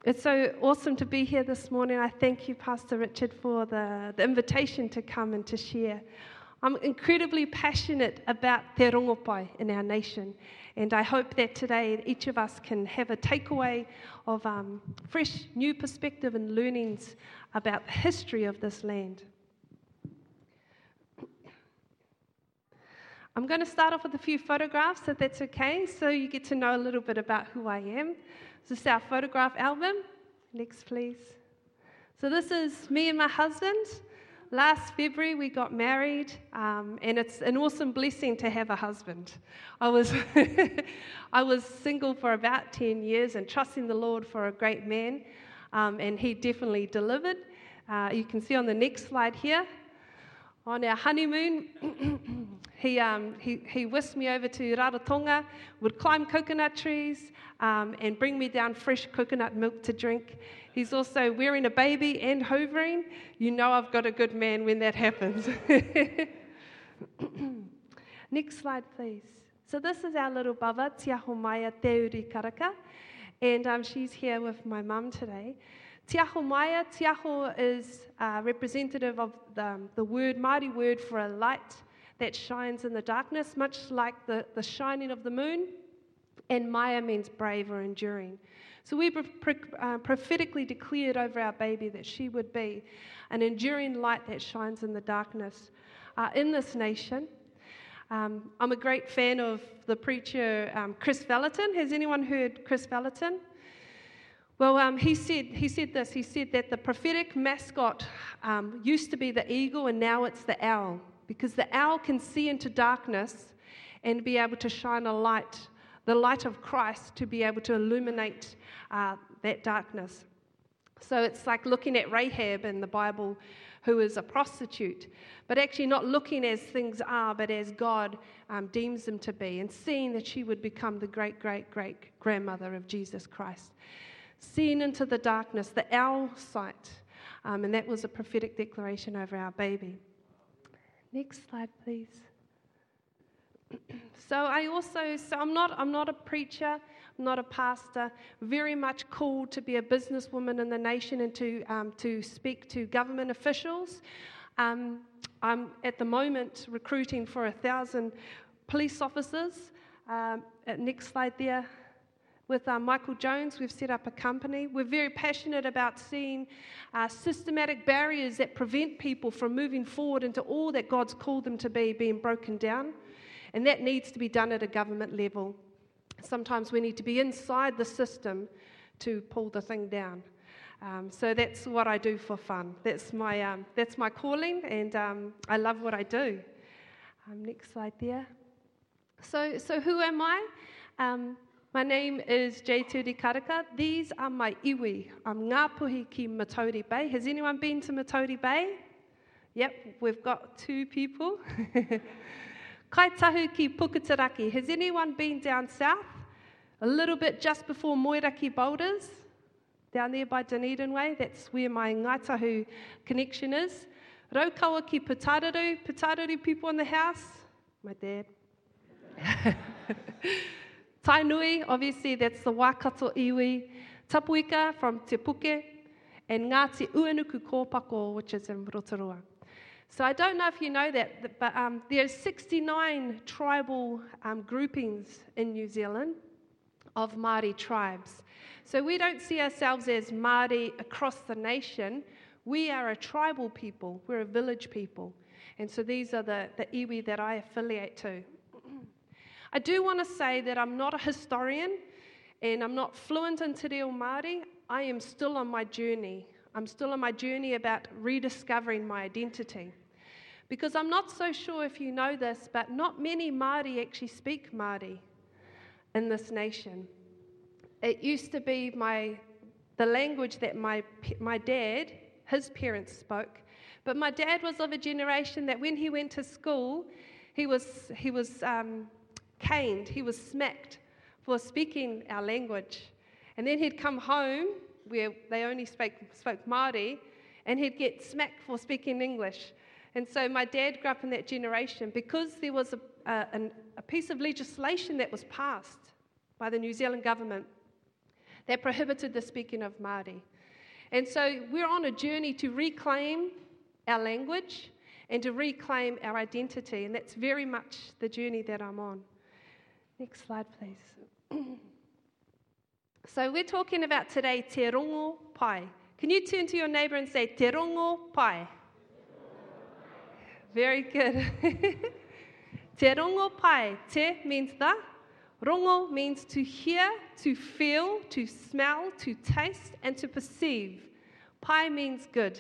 It's so awesome to be here this morning. I thank you, Pastor Richard, for the invitation to come and to share. I'm incredibly passionate about Te Rongopai in our nation, and I hope that today each of us can have a takeaway of fresh, new perspective and learnings about the history of this land. I'm going to start off with a few photographs, if that's okay, so you get to know a little bit about who I am. This is our photograph album. Next, please. So this is me and my husband. Last February, we got married, and it's an awesome blessing to have a husband. I was single for about 10 years and trusting the Lord for a great man, and he definitely delivered. You can see on the next slide here, on our honeymoon, he whisked me over to Rarotonga, would climb coconut trees, and bring me down fresh coconut milk to drink. He's also wearing a baby and hovering. You know I've got a good man when that happens. Next slide, please. So this is our little baba, Tiaho Maia Teuri Karaka, and she's here with my mum today. Tiaho Maia, Tiaho is representative of the word, Māori word for a light that shines in the darkness, much like the shining of the moon. And Maia means brave or enduring. So we prophetically declared over our baby that she would be an enduring light that shines in the darkness in this nation. I'm a great fan of the preacher Chris Vallotton. Has anyone heard Chris Vallotton? Well, he said this. He said that the prophetic mascot used to be the eagle and now it's the owl, because the owl can see into darkness and be able to shine a light, the light of Christ, to be able to illuminate that darkness. So it's like looking at Rahab in the Bible, who is a prostitute, but actually not looking as things are, but as God deems them to be, and seeing that she would become the great-great-great-grandmother of Jesus Christ. Seeing into the darkness, the owl sight, and that was a prophetic declaration over our baby. Next slide, please. So I'm not a preacher, I'm not a pastor, very much called to be a businesswoman in the nation and to speak to government officials. I'm at the moment recruiting for 1,000 police officers. Next slide there. With Michael Jones, we've set up a company. We're very passionate about seeing systematic barriers that prevent people from moving forward into all that God's called them to be being broken down. And that needs to be done at a government level. Sometimes we need to be inside the system to pull the thing down. So that's what I do for fun. That's my calling, and I love what I do. Next slide there. So who am I? My name is Jay Turi Karaka. These are my iwi. I'm Ngāpuhi ki Matauri Bay. Has anyone been to Matauri Bay? Yep, we've got 2 people. Kaitahu ki Puketeraki. Has anyone been down south? A little bit just before Moeraki Boulders, down there by Dunedin Way. That's where my Ngaitahu connection is. Raukawa ki Putararu. Putararu people in the house? My dad. Tainui, obviously that's the Waikato iwi. Tapuika from Te Puke. And Ngāti Uanuku Kōpako, which is in Rotorua. So I don't know if you know that, but there's 69 tribal groupings in New Zealand of Māori tribes. So we don't see ourselves as Māori across the nation. We are a tribal people. We're a village people. And so these are the iwi that I affiliate to. I do want to say that I'm not a historian and I'm not fluent in Te Reo Māori. I am still on my journey. I'm still on my journey about rediscovering my identity. Because I'm not so sure if you know this, but not many Māori actually speak Māori in this nation. It used to be the language that my dad, his parents spoke, but my dad was of a generation that when he went to school, he was caned, he was smacked for speaking our language. And then he'd come home, where they only spoke Māori, and he'd get smacked for speaking English. And so my dad grew up in that generation because there was a piece of legislation that was passed by the New Zealand government that prohibited the speaking of Māori. And so we're on a journey to reclaim our language and to reclaim our identity, and that's very much the journey that I'm on. Next slide, please. So we're talking about today te rongo pai. Can you turn to your neighbor and say te rongo pai? Very good. Te rongo pai. Te means the. Rongo means to hear, to feel, to smell, to taste, and to perceive. Pai means good.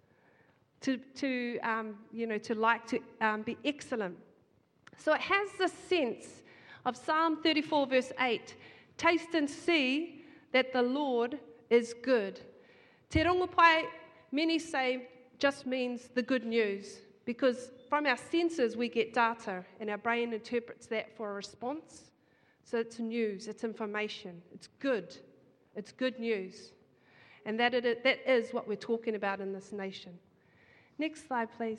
To like, to be excellent. So it has this sense of Psalm 34, verse 8. Taste and see that the Lord is good. Te rongo pai, many say, just means the good news, because from our senses we get data, and our brain interprets that for a response. So it's news, it's information, it's good news. And that is what we're talking about in this nation. Next slide, please.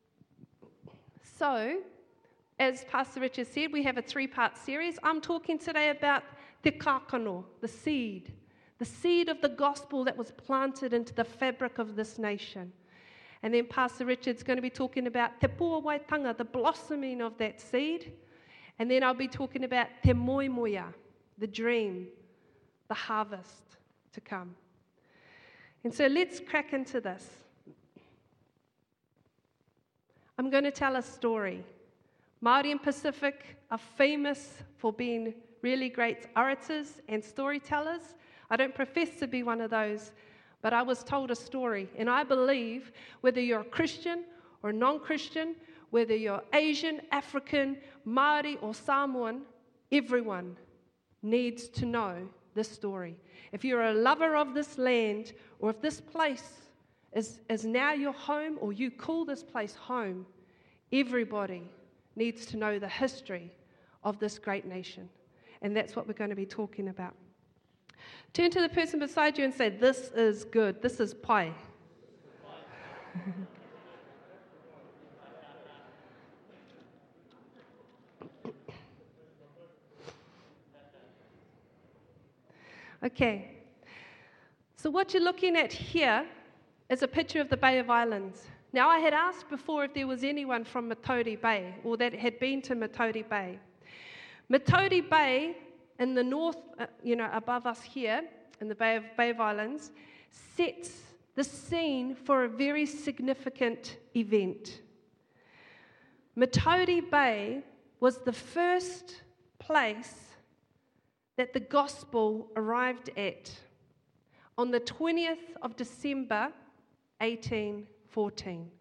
So, as Pastor Richard said, we have a 3-part series. I'm talking today about te kākano, the seed of the gospel that was planted into the fabric of this nation. And then Pastor Richard's going to be talking about te puawaitanga, the blossoming of that seed. And then I'll be talking about te moimoia, the dream, the harvest to come. And so let's crack into this. I'm going to tell a story. Māori and Pacific are famous for being really great orators and storytellers. I don't profess to be one of those, but I was told a story. And I believe whether you're a Christian or non-Christian, whether you're Asian, African, Māori or Samoan, everyone needs to know this story. If you're a lover of this land, or if this place is now your home, or you call this place home, everybody needs to know the history of this great nation. And that's what we're going to be talking about. Turn to the person beside you and say, this is good. This is pai. Okay. So what you're looking at here is a picture of the Bay of Islands. Now, I had asked before if there was anyone from Matauri Bay, or that had been to Matauri Bay. Matauri Bay, in the north, above us here, in the Bay of Islands, sets the scene for a very significant event. Matauri Bay was the first place that the gospel arrived at on the 20th of December, 1814.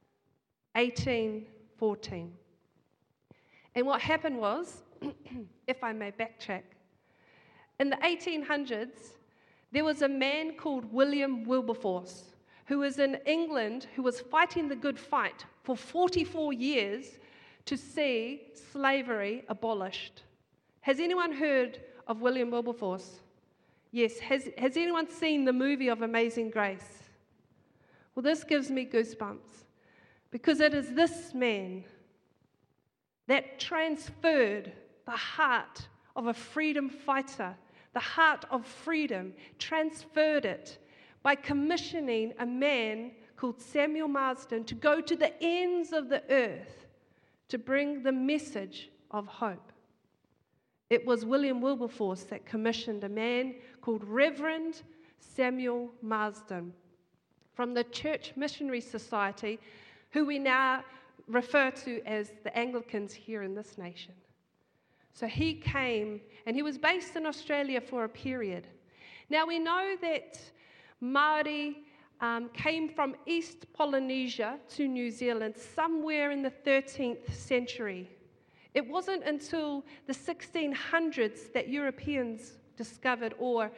1814. And what happened was, if I may backtrack, in the 1800s, there was a man called William Wilberforce, who was in England, who was fighting the good fight for 44 years to see slavery abolished. Has anyone heard of William Wilberforce? Yes. Has anyone seen the movie of Amazing Grace? Well, this gives me goosebumps, because it is this man that transferred the heart of a freedom fighter, the heart of freedom, transferred it by commissioning a man called Samuel Marsden to go to the ends of the earth to bring the message of hope. It was William Wilberforce that commissioned a man called Reverend Samuel Marsden from the Church Missionary Society, who we now refer to as the Anglicans here in this nation. So he came, and he was based in Australia for a period. Now we know that Māori came from East Polynesia to New Zealand somewhere in the 13th century. It wasn't until the 1600s that Europeans discovered or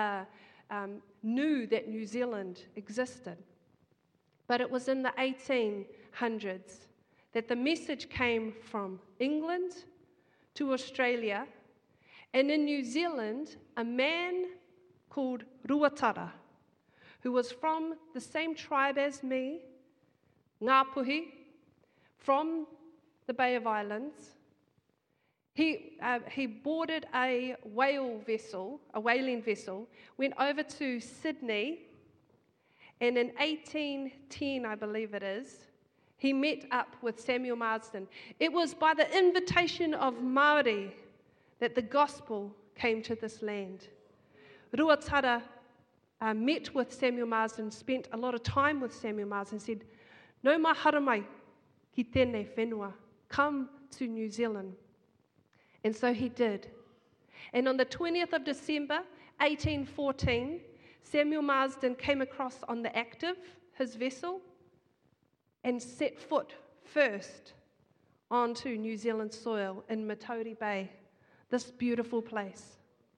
knew that New Zealand existed. But it was in the 1800s that the message came from England to Australia, and in New Zealand, a man called Ruatara, who was from the same tribe as me, Ngāpuhi, from the Bay of Islands. He boarded a whaling vessel, went over to Sydney, and in 1810, I believe it is, he met up with Samuel Marsden. It was by the invitation of Māori that the gospel came to this land. Ruatara met with Samuel Marsden, spent a lot of time with Samuel Marsden, said, "No mā haramai ki tēnei whenua, come to New Zealand." And so he did. And on the 20th of December, 1814, Samuel Marsden came across on the Active, his vessel, and set foot first onto New Zealand soil in Matauri Bay, this beautiful place.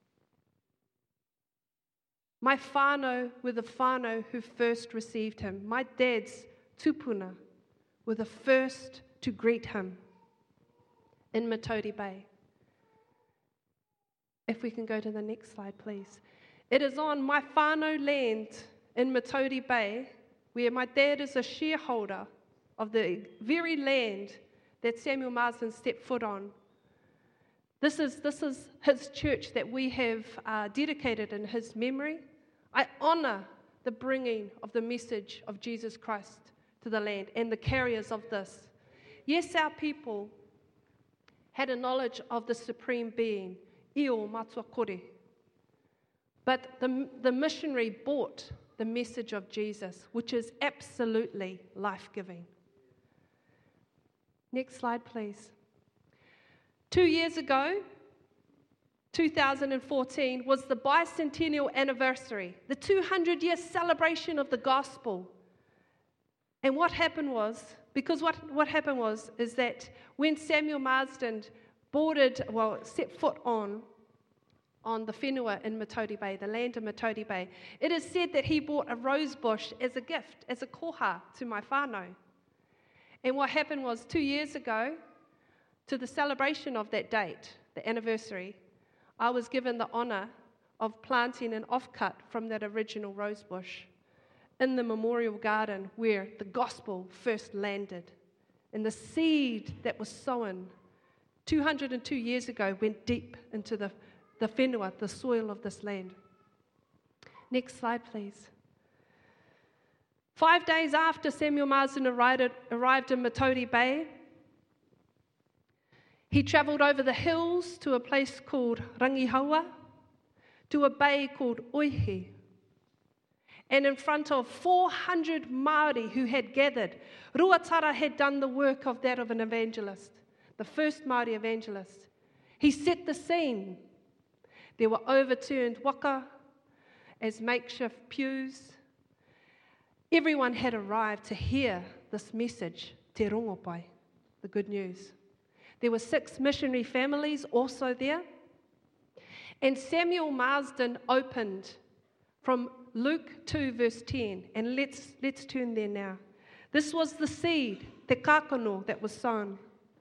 My whānau were the whānau who first received him. My dad's tupuna were the first to greet him in Matauri Bay. If we can go to the next slide, please. It is on my whānau land in Matauri Bay, where my dad is a shareholder of the very land that Samuel Marsden stepped foot on. This is his church that we have dedicated in his memory. I honour the bringing of the message of Jesus Christ to the land and the carriers of this. Yes, our people had a knowledge of the Supreme Being, Io Matua Kore. But the missionary brought the message of Jesus, which is absolutely life-giving. Next slide, please. 2 years ago, 2014, was the bicentennial anniversary, the 200-year celebration of the gospel. And what happened was, is that when Samuel Marsden set foot on the whenua in Matauri Bay, the land of Matauri Bay, it is said that he brought a rose bush as a gift, as a koha to my whānau. And what happened was 2 years ago, to the celebration of that date, the anniversary, I was given the honour of planting an offcut from that original rose bush in the memorial garden where the gospel first landed. And the seed that was sown 202 years ago went deep into the whenua, the soil of this land. Next slide, please. 5 days after Samuel Marsden arrived in Matauri Bay, he travelled over the hills to a place called Rangihaua, to a bay called Oihi. And in front of 400 Māori who had gathered, Ruatara had done the work of an evangelist, the first Māori evangelist. He set the scene. There were overturned waka as makeshift pews. Everyone had arrived to hear this message, te rongopai, the good news. There were 6 missionary families also there. And Samuel Marsden opened from Luke 2, verse 10. And let's turn there now. This was the seed, te kākano, that was sown.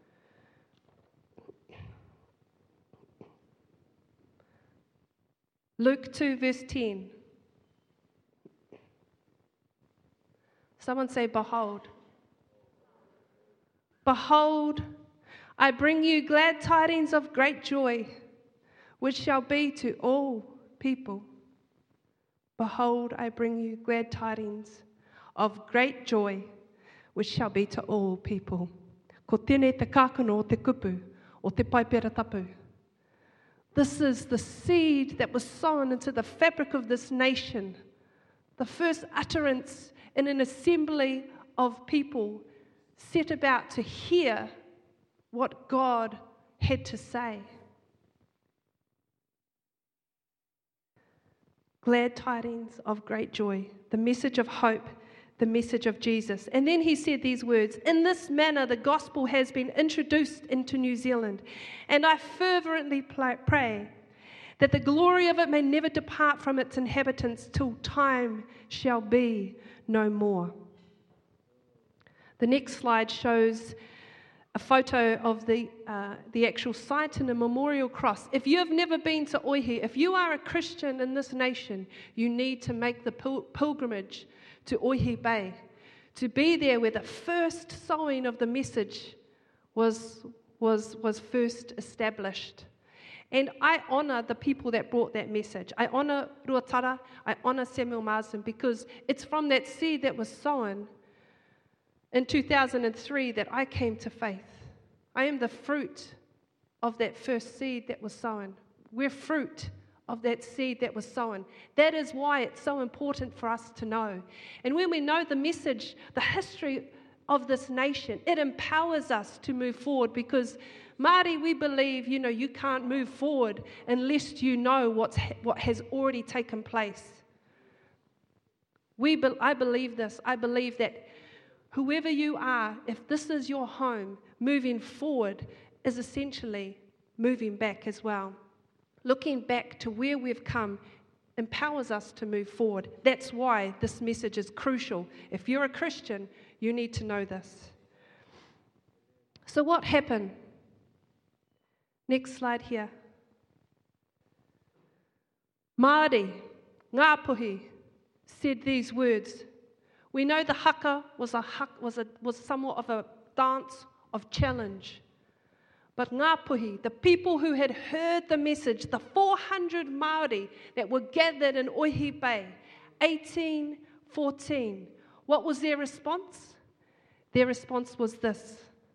Luke 2, verse 10. Someone say, behold. Behold, I bring you glad tidings of great joy, which shall be to all people. Behold, I bring you glad tidings of great joy, which shall be to all people. Ko tēnei te kākano o te kupu, o te paipera tapu. This is the seed that was sown into the fabric of this nation, the first utterance in an assembly of people set about to hear what God had to say. Glad tidings of great joy, the message of hope, the message of Jesus. And then he said these words, in this manner the gospel has been introduced into New Zealand, and I fervently pray that the glory of it may never depart from its inhabitants till time shall be no more. The next slide shows a photo of the actual site and a memorial cross. If you have never been to Oihi, if you are a Christian in this nation, you need to make the pilgrimage to Oihi Bay, to be there where the first sowing of the message was was first established. And I honor the people that brought that message. I honor Ruatara, I honor Samuel Marsden, because it's from that seed that was sown in 2003 that I came to faith. I am the fruit of that first seed that was sown. We're fruit of that seed that was sown. That is why it's so important for us to know. And when we know the message, the history of this nation, it empowers us to move forward, because Māori, we believe, you can't move forward unless you know what has already taken place. I believe this. I believe that whoever you are, if this is your home, moving forward is essentially moving back as well. Looking back to where we've come empowers us to move forward. That's why this message is crucial. If you're a Christian, you need to know this. So what happened? Next slide here. Māori, Ngāpuhi, said these words. We know the haka was somewhat of a dance of challenge. But Ngāpuhi, the people who had heard the message, the 400 Māori that were gathered in Oihi Bay, 1814, what was their response? Their response was this.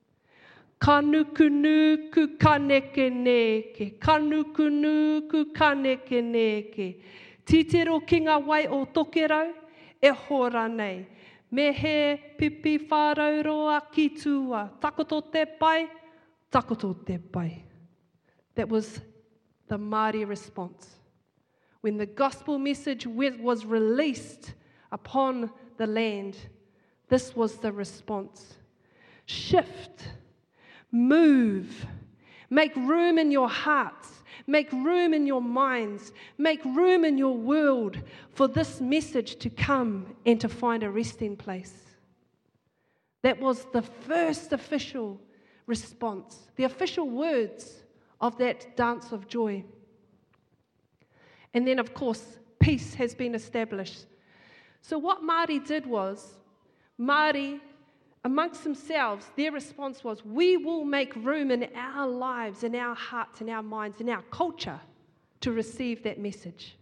Kanukunuku kaneke neke, kanukunuku kaneke neke. Titero kinga wai o tokerau, e hora nei. Me he pipi whārauroa ki tua, takoto te pai, takoto te pai. That was the Māori response. When the gospel message was released upon the land, this was the response. Shift. Move. Make room in your hearts. Make room in your minds. Make room in your world for this message to come and to find a resting place. That was the first official response, the official words of that dance of joy. And then, of course, peace has been established. So what Māori did was, Māori, amongst themselves, their response was, we will make room in our lives, in our hearts, in our minds, in our culture to receive that message.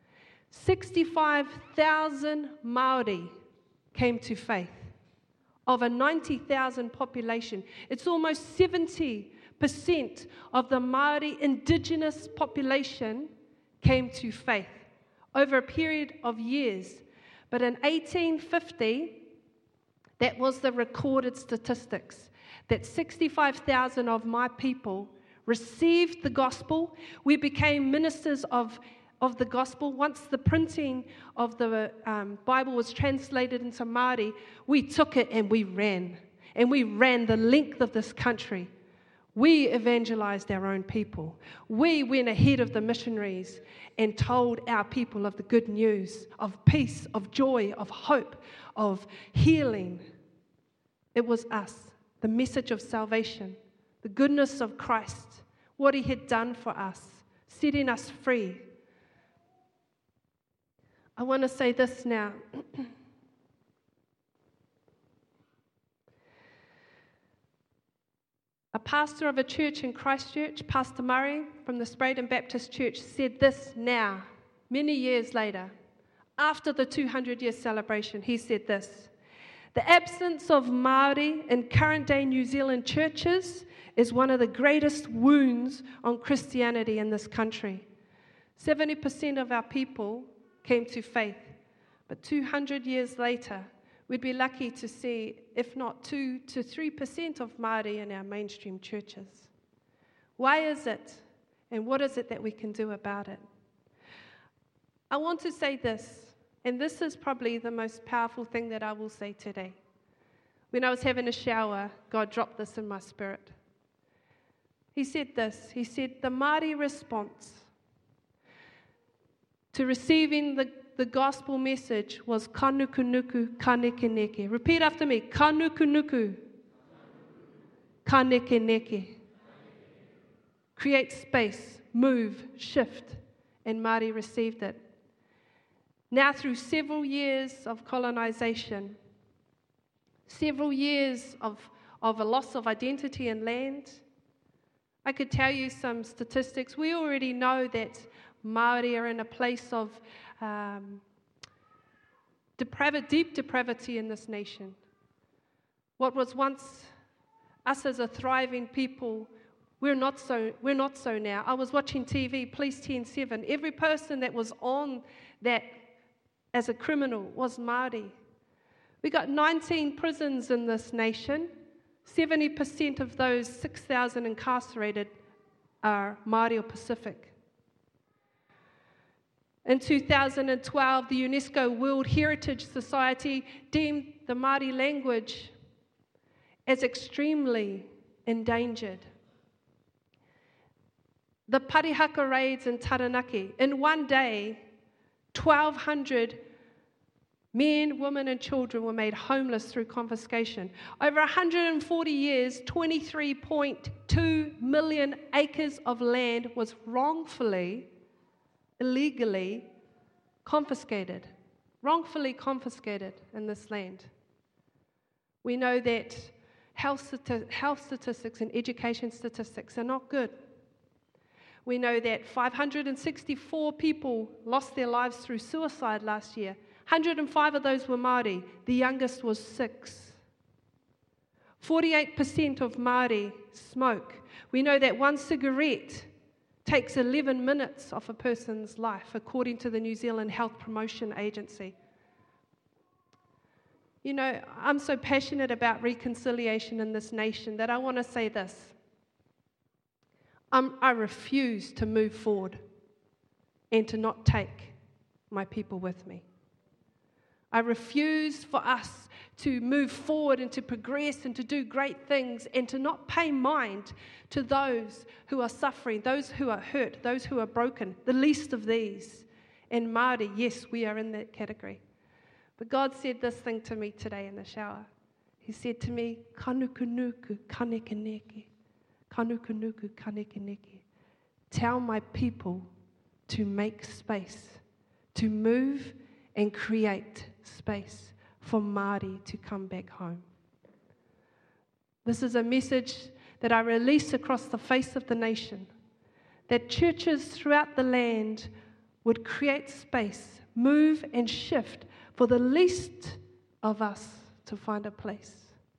65,000 Māori came to faith. Of a 90,000 population, it's almost 70% of the Māori indigenous population came to faith over a period of years. But in 1850, that was the recorded statistics, that 65,000 of my people received the gospel. We became ministers of the gospel. Once the printing of the Bible was translated into Māori, we took it and we ran. And we ran the length of this country. We evangelized our own people. We went ahead of the missionaries and told our people of the good news, of peace, of joy, of hope, of healing. It was us, the message of salvation, the goodness of Christ, what He had done for us, setting us free. I want to say this now. A pastor of a church in Christchurch, Pastor Murray from the Spraden Baptist Church, said this now, many years later, after the 200-year celebration. He said this: the absence of Māori in current-day New Zealand churches is one of the greatest wounds on Christianity in this country. 70% of our people came to faith, but 200 years later, we'd be lucky to see, if not 2 to 3% of Māori in our mainstream churches. Why is it, and what is it that we can do about it? I want to say this, and this is probably the most powerful thing that I will say today. When I was having a shower, God dropped this in my spirit. He said this, he said, the Māori response to receiving the gospel message was kanukunuku kanekeneke. Repeat after me. Kanukunuku kanekeneke. Create space, move, shift. And Māori received it. Now through several years of colonization, several years of a loss of identity and land, I could tell you some statistics. We already know that Māori are in a place of deep depravity in this nation. What was once us as a thriving people, we're not so now. I was watching TV, Police 10/7. Every person that was on that as a criminal was Māori. We got 19 prisons in this nation. 70% of those 6,000 incarcerated are Māori or Pacific. In 2012, the UNESCO World Heritage Society deemed the Māori language as extremely endangered. The Parihaka raids in Taranaki, in one day, 1,200 men, women, and children were made homeless through confiscation. Over 140 years, 23.2 million acres of land was wrongfully, illegally confiscated. Wrongfully confiscated in this land. We know that health statistics and education statistics are not good. We know that 564 people lost their lives through suicide last year. 105 of those were Māori. The youngest was 6. 48% of Māori smoke. We know that one cigarette takes 11 minutes off a person's life, according to the New Zealand Health Promotion Agency. You know, I'm so passionate about reconciliation in this nation that I want to say this. I refuse to move forward and to not take my people with me. I refuse for us to move forward and to progress and to do great things and to not pay mind to those who are suffering, those who are hurt, those who are broken, the least of these. And Māori, yes, we are in that category. But God said this thing to me today in the shower. He said to me, "Kanukunuku kanekaneke, kanukunuku kanekaneke." Tell my people to make space, to move and create space for Māori to come back home. This is a message that I release across the face of the nation, that churches throughout the land would create space, move and shift for the least of us to find a place.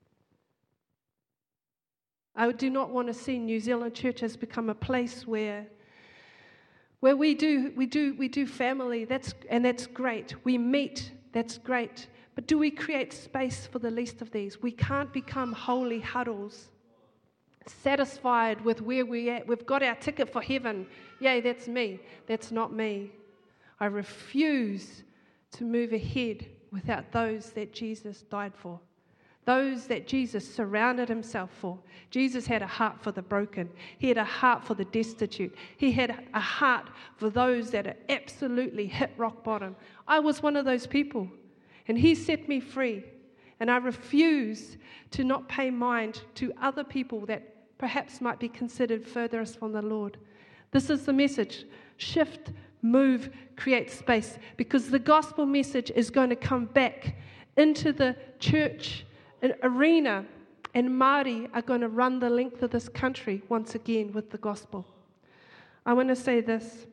I do not want to see New Zealand churches become a place where we do family, that's great. We meet, that's great. But do we create space for the least of these? We can't become holy huddles, satisfied with where we're at. We've got our ticket for heaven. Yay, that's me. That's not me. I refuse to move ahead without those that Jesus died for, those that Jesus surrounded himself for. Jesus had a heart for the broken. He had a heart for the destitute. He had a heart for those that are absolutely hit rock bottom. I was one of those people, and he set me free. And I refuse to not pay mind to other people that perhaps might be considered furthest from the Lord. This is the message. Shift, move, create space, because the gospel message is going to come back into the church arena, and Māori are going to run the length of this country once again with the gospel. I want to say this.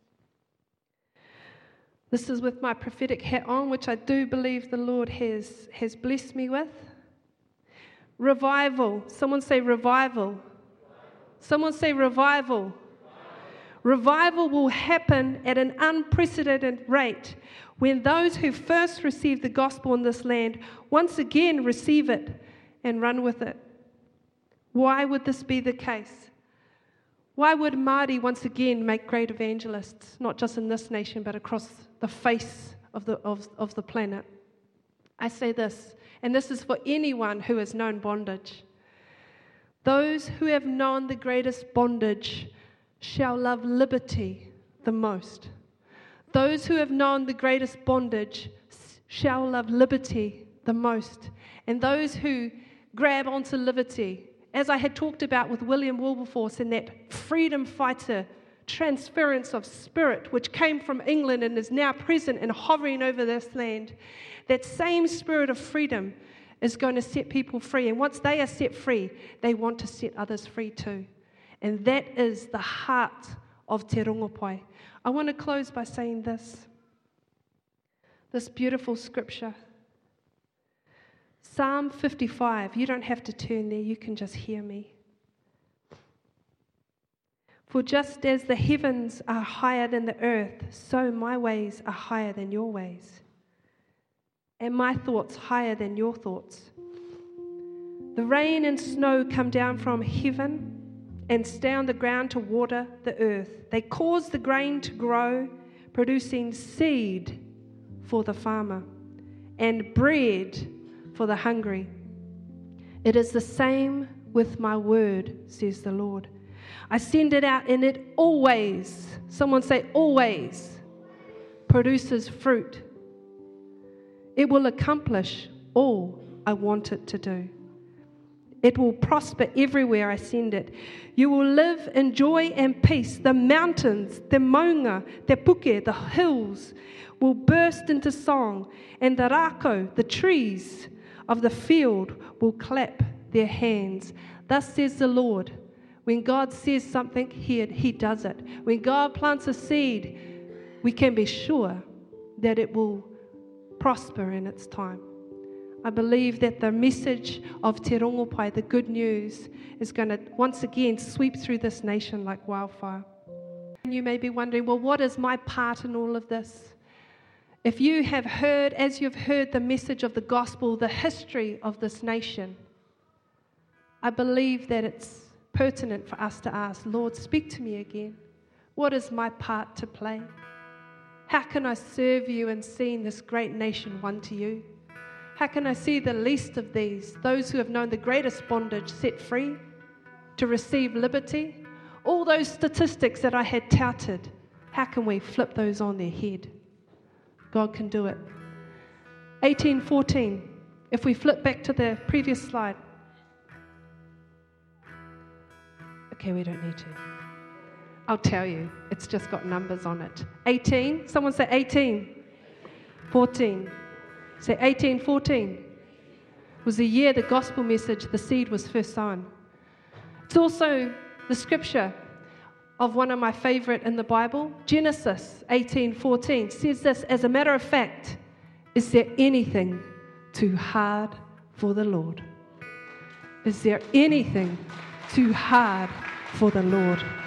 This is with my prophetic hat on, which I do believe the Lord has blessed me with. Revival. Someone say revival. Someone say revival. Revival will happen at an unprecedented rate when those who first received the gospel in this land once again receive it and run with it. Why would this be the case? Why would Māori once again make great evangelists, not just in this nation, but across the face of the planet? I say this, and this is for anyone who has known bondage. Those who have known the greatest bondage shall love liberty the most. Those who have known the greatest bondage shall love liberty the most. And those who grab onto liberty, as I had talked about with William Wilberforce and that freedom fighter transference of spirit which came from England and is now present and hovering over this land, that same spirit of freedom is going to set people free. And once they are set free, they want to set others free too. And that is the heart of Te Rongopai. I want to close by saying this beautiful scripture. Psalm 55. You don't have to turn there, you can just hear me. For just as the heavens are higher than the earth, so my ways are higher than your ways, and my thoughts higher than your thoughts. The rain and snow come down from heaven and stay on the ground to water the earth. They cause the grain to grow, producing seed for the farmer and bread for the hungry. It is the same with my word, says the Lord. I send it out, and it always, someone say always, produces fruit. It will accomplish all I want it to do. It will prosper everywhere I send it. You will live in joy and peace. The mountains, the maunga, the puke, the hills will burst into song, and the rako, the trees of the field, will clap their hands. Thus says the Lord. When God says something, He does it. When God plants a seed, we can be sure that it will prosper in its time. I believe that the message of Te Rongopai, the good news, is going to once again sweep through this nation like wildfire. And you may be wondering, well, what is my part in all of this? If you have heard, as you've heard the message of the gospel, the history of this nation, I believe that it's pertinent for us to ask, Lord, speak to me again. What is my part to play? How can I serve you in seeing this great nation won to you? How can I see the least of these, those who have known the greatest bondage, set free to receive liberty? All those statistics that I had touted, how can we flip those on their head? God can do it. 18:14, if we flip back to the previous slide. Okay, we don't need to. I'll tell you, it's just got numbers on it. 18, someone say 18. 14. Say 18:14. Was the year the gospel message, the seed was first sown. It's also the scripture of one of my favorite in the Bible. Genesis 18:14 says this, as a matter of fact, is there anything too hard for the Lord? Is there anything too hard for the Lord?